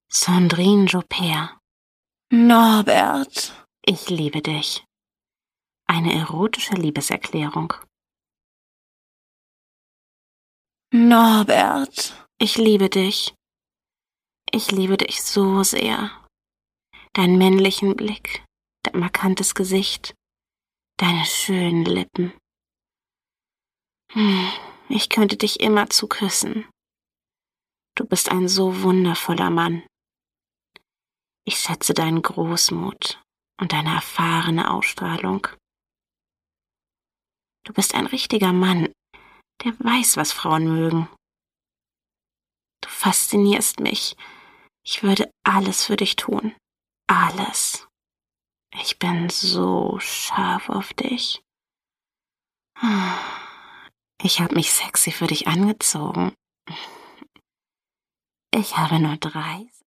Sandrine Joubert, Norbert, ich liebe dich. Eine erotische Liebeserklärung. Norbert, Ich liebe dich. Ich liebe dich so sehr. Deinen männlichen Blick, dein markantes Gesicht, deine schönen Lippen. Ich könnte dich immerzu küssen. Du bist ein so wundervoller Mann. Ich schätze deinen Großmut und deine erfahrene Ausstrahlung. Du bist ein richtiger Mann, der weiß, was Frauen mögen. Du faszinierst mich. Ich würde alles für dich tun. Alles. Ich bin so scharf auf dich. Ich habe mich sexy für dich angezogen. Ich habe nur 3